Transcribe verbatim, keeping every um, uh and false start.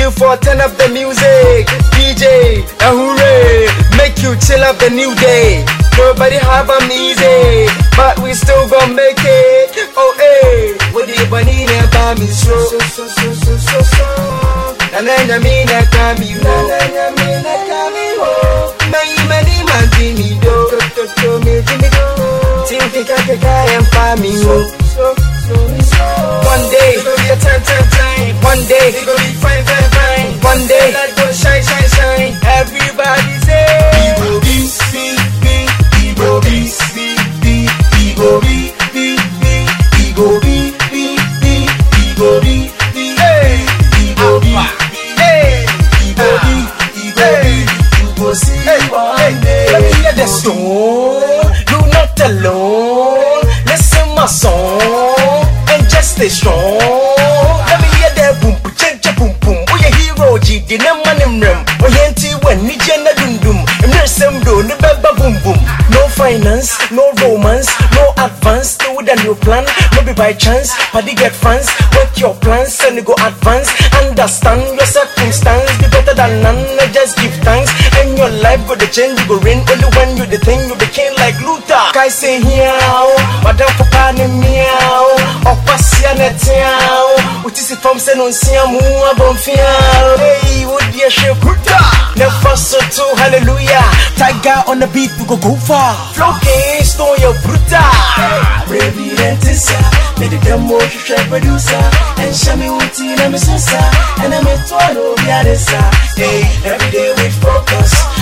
two four, turn up the music. D J, a hooray, make you chill up the new day. Nobody have them easy, but we still gon' make it. Oh hey, what do you bunny never me so so so so so so so. And then I mean I come you, and then I mean I come you. My money man me do, do do me me do. Think think I can find me so so so so. One day it will be a time time time. One day it will be fine fine fine. One day light go shine shine shine. Everybody say. Go be be be. Go be be be. Go be be be. Go be be be. Go be be. Hey. Go be be. Hey. Go be be. You go see one day. Let me hear the song. You not alone. Listen my song and just stay strong. Let me hear that boom boom cha boom boom. Oh yeah, hero G di na manim rem. Oh yeah, nti when ni jena dum dum. Emre sem do ni baba boom boom. No finance, no romance, no advance. Do with a new plan, maybe by chance. Paddy get fans, work your plans and you go advance. Understand your circumstance, be better than none. Just give thanks and your life go the change. You go rain only when you the thing. You the king like Luther. Guys say here, madam for pan meow. Or pass ya netiao. What is it from Sen on Siamu Bonfiao? Hey, what dear Shekuta? Never so to hallelujah. Tiger on the beat, we go go far. Flow game, stone your bruta. Baby, Lentissa, made the demo to try producer. And Shami Uti, and I'm a and I'm a twelve, Yadessa. Hey, every day we focus.